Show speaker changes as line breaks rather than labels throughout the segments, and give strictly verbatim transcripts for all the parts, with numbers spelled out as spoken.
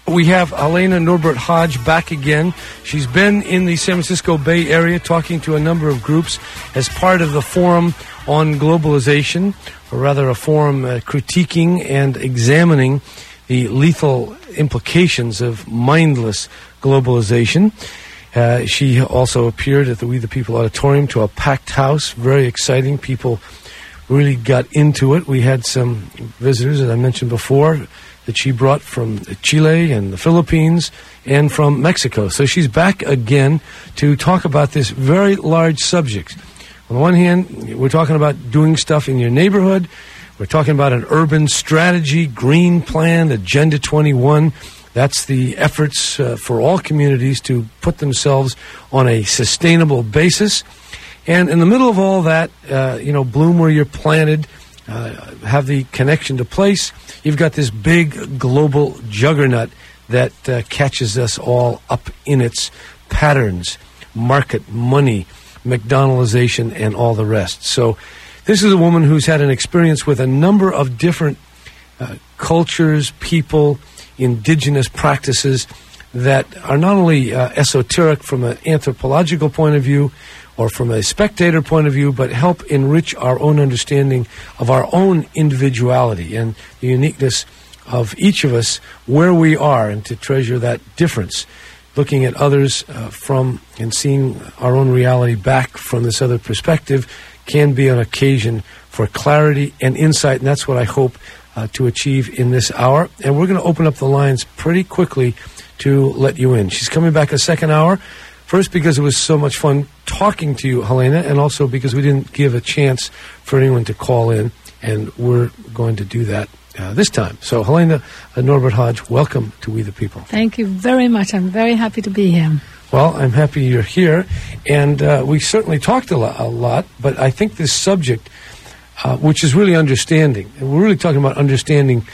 We have Helena Norbert Hodge back again. She's been in the San Francisco Bay Area talking to a number of groups as part of the Forum on Globalization, or rather a forum uh, critiquing and examining the lethal implications of mindless globalization. Uh, she also appeared at the We the People Auditorium to a packed house, very exciting. People really got into it. We had some visitors, as I mentioned before, that she brought from Chile and the Philippines and from Mexico. So she's back again to talk about this very large subject. On the one hand, we're talking about doing stuff in your neighborhood. We're talking about an urban strategy, green plan, Agenda twenty-one. That's the efforts uh, for all communities to put themselves on a sustainable basis. And in the middle of all that, uh, you know, bloom where you're planted, uh, have the connection to place. You've got this big global juggernaut that uh, catches us all up in its patterns, market, money, McDonaldization, and all the rest. So this is a woman who's had an experience with a number of different uh, cultures, people, indigenous practices that are not only uh, esoteric from an anthropological point of view or from a spectator point of view, but help enrich our own understanding of our own individuality and the uniqueness of each of us where we are, and to treasure that difference, looking at others uh, from and seeing our own reality back from this other perspective can be an occasion for clarity and insight, and that's what I hope uh, to achieve in this hour. And we're going to open up the lines pretty quickly to let you in. She's coming back a second hour, first because it was so much fun talking to you, Helena, and also because we didn't give a chance for anyone to call in, and we're going to do that Uh, this time. So, Helena uh, Norbert Hodge, welcome to We the People.
Thank you very much. I'm very happy to be here.
Well, I'm happy you're here, and uh, we certainly talked a, lo- a lot, but I think this subject, uh, which is really understanding, and we're really talking about understanding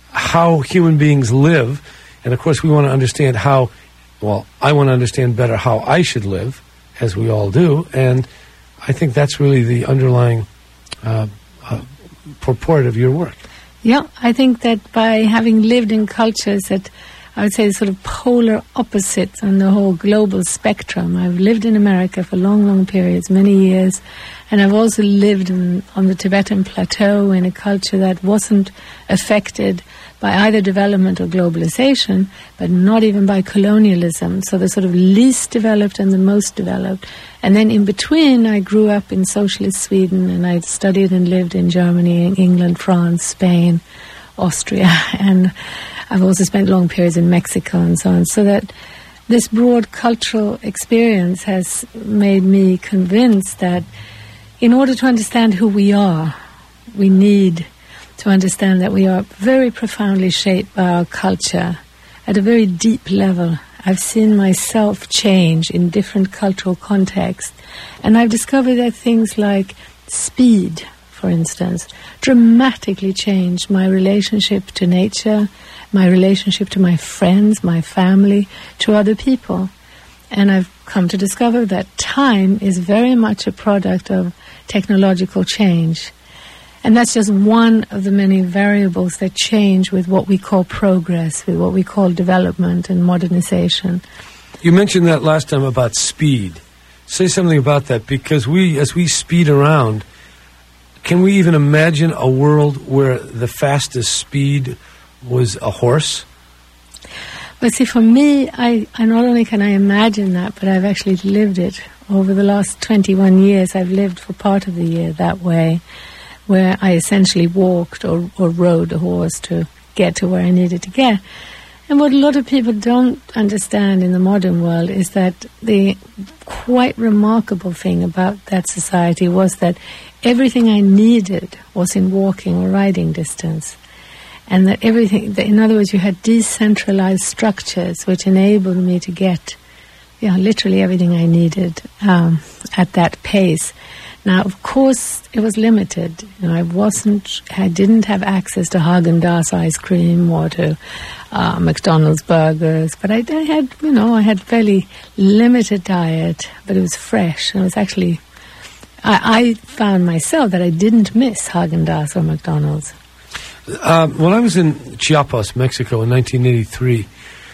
how human beings live, and of course we want to understand how, well, I want to understand better how I should live, as we all do, and I think that's really the underlying uh, uh, purport of your work.
Yeah, I think that by having lived in cultures that I would say sort of polar opposites on the whole global spectrum. I've lived in America for long, long periods, many years, and I've also lived in, on the Tibetan Plateau in a culture that wasn't affected by either development or globalization, but not even by colonialism. So the sort of least developed and the most developed. And then in between, I grew up in socialist Sweden, and I studied and lived in Germany, England, France, Spain, Austria, and I've also spent long periods in Mexico and so on. So that this broad cultural experience has made me convinced that in order to understand who we are, we need to understand that we are very profoundly shaped by our culture at a very deep level. I've seen myself change in different cultural contexts, and I've discovered that things like speed, for instance, dramatically changed my relationship to nature, my relationship to my friends, my family, to other people. And I've come to discover that time is very much a product of technological change. And that's just one of the many variables that change with what we call progress, with what we call development and modernization.
You mentioned that last time about speed. Say something about that, because we, as we speed around, can we even imagine a world where the fastest speed was a horse?
But see, for me, I, I not only can I imagine that, but I've actually lived it. Over the last twenty-one years, I've lived for part of the year that way, where I essentially walked or, or rode a horse to get to where I needed to get. And what a lot of people don't understand in the modern world is that the quite remarkable thing about that society was that everything I needed was in walking or riding distance. And that everything, that in other words, you had decentralized structures which enabled me to get, you know, literally everything I needed um, at that pace. Now, of course, it was limited. You know, I wasn't, I didn't have access to Häagen-Dazs ice cream or to uh, McDonald's burgers, but I, I had, you know, I had fairly limited diet, but it was fresh, and it was actually, I, I found myself that I didn't miss Häagen-Dazs or McDonald's.
Uh, when I was in Chiapas, Mexico, in nineteen eighty-three,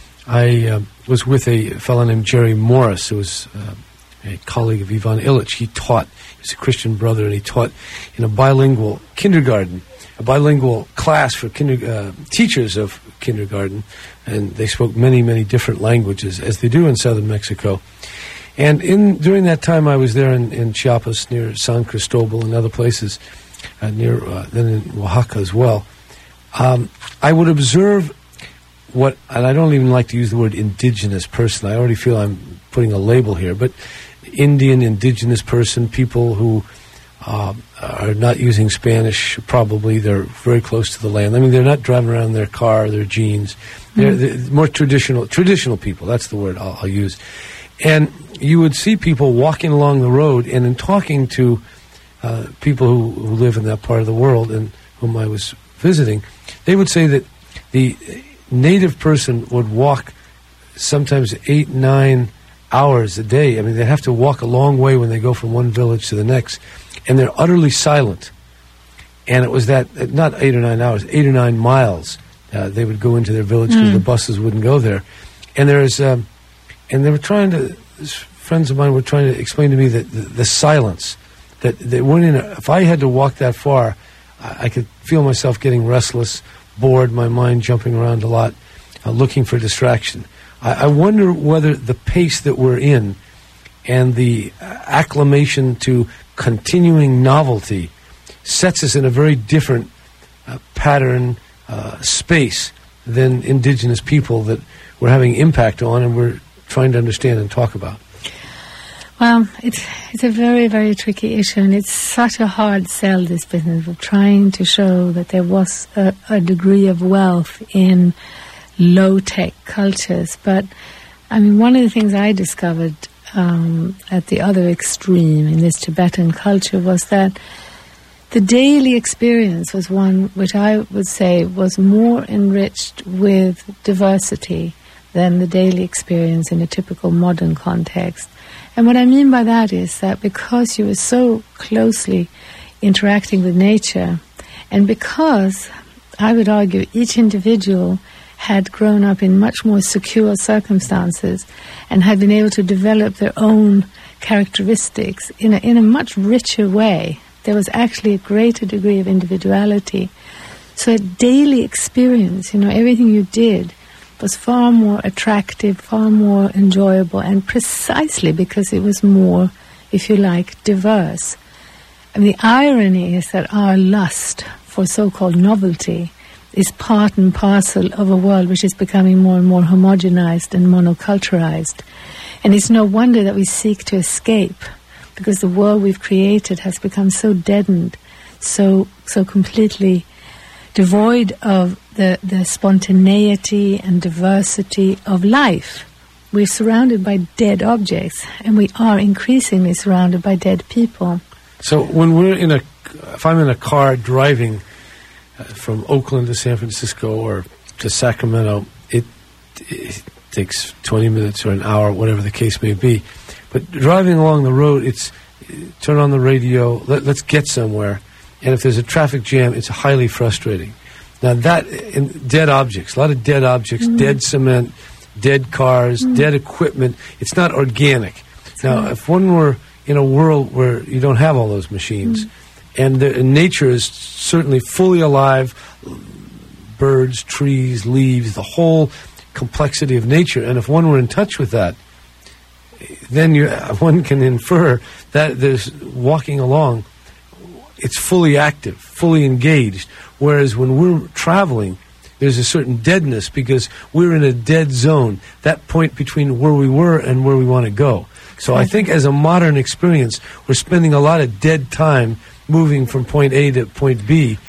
I uh, was with a fellow named Jerry Morris, who was uh, a colleague of Ivan Illich. He taught, he was a Christian brother, and he taught in a bilingual kindergarten, a bilingual class for kinder, uh, teachers of kindergarten, and they spoke many, many different languages, as they do in southern Mexico. And in during that time, I was there in, in Chiapas, near San Cristobal and other places, uh, near uh, then in Oaxaca as well. Um, I would observe what, and I don't even like to use the word indigenous person. I already feel I'm putting a label here, but Indian, indigenous person, people who uh, are not using Spanish, probably they're very close to the land. I mean, they're not driving around in their car, their jeans. They're, mm. they're more traditional, traditional people. That's the word I'll, I'll use. And you would see people walking along the road, and in talking to uh, people who, who live in that part of the world and whom I was visiting, they would say that the native person would walk sometimes eight, nine hours a day. I mean, they have to walk a long way when they go from one village to the next, and they're utterly silent. And it was that, not eight or nine hours, eight or nine miles. Uh, they would go into their village because mm. the buses wouldn't go there. And there's, um, and they were trying to, friends of mine were trying to explain to me that the, the silence, that they weren't in a, if I had to walk that far, I could feel myself getting restless, bored, my mind jumping around a lot, uh, looking for distraction. I, I wonder whether the pace that we're in and the acclimation to continuing novelty sets us in a very different uh, pattern, uh, space than indigenous people that we're having impact on and we're trying to understand and talk about.
Well, it's it's a very, very tricky issue, and it's such a hard sell, this business of trying to show that there was a, a degree of wealth in low-tech cultures. But, I mean, one of the things I discovered um, at the other extreme in this Tibetan culture was that the daily experience was one which I would say was more enriched with diversity than the daily experience in a typical modern context. And what I mean by that is that because you were so closely interacting with nature, and because, I would argue, each individual had grown up in much more secure circumstances and had been able to develop their own characteristics in a, in a much richer way, there was actually a greater degree of individuality. So a daily experience, you know, everything you did was far more attractive, far more enjoyable, and precisely because it was more, if you like, diverse. And the irony is that our lust for so-called novelty is part and parcel of a world which is becoming more and more homogenized and monoculturalized. And it's no wonder that we seek to escape, because the world we've created has become so deadened, so so completely devoid of the, the spontaneity and diversity of life. We're surrounded by dead objects, and we are increasingly surrounded by dead people.
So when we're in a, if I'm in a car driving uh, from Oakland to San Francisco or to Sacramento, it, it takes twenty minutes or an hour, whatever the case may be. But driving along the road, it's turn on the radio, let, let's get somewhere. And if there's a traffic jam, it's highly frustrating. Now that, in dead objects, a lot of dead objects, mm. dead cement, dead cars, mm. dead equipment. It's not organic. That's now, right. If one were in a world where you don't have all those machines, mm. and, the, and nature is certainly fully alive, birds, trees, leaves, the whole complexity of nature, and if one were in touch with that, then you, one can infer that there's walking along, it's fully active, fully engaged. Whereas when we're traveling, there's a certain deadness because we're in a dead zone, that point between where we were and where we want to go. So I think as a modern experience, we're spending a lot of dead time moving from point A to point B